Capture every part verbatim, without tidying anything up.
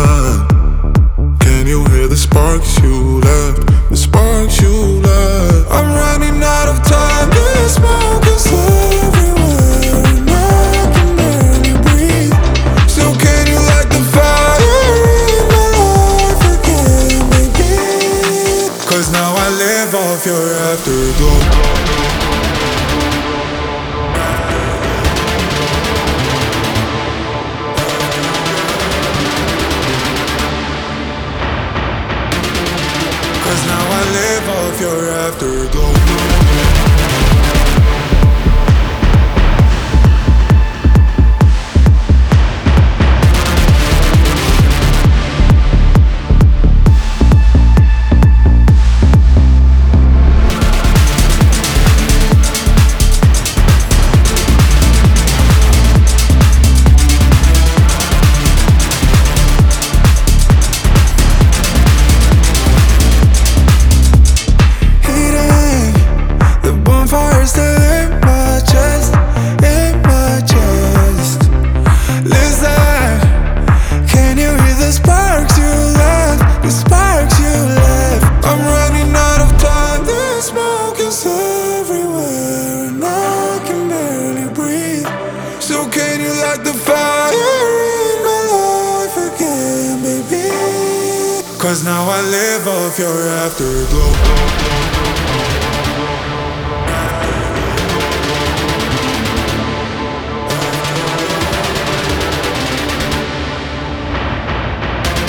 light. Can you hear the sparks you left? The sparks you left. I'm running out of time. The smoke is everywhere and I can barely breathe. So can you light the fire in my life again, baby? Cause now I live off your afterglow. Cause now I live off your afterglow. So can you light the fire in my life again, baby? Cause now I live off your afterglow.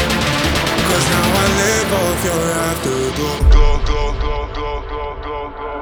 Cause now I live off your afterglow.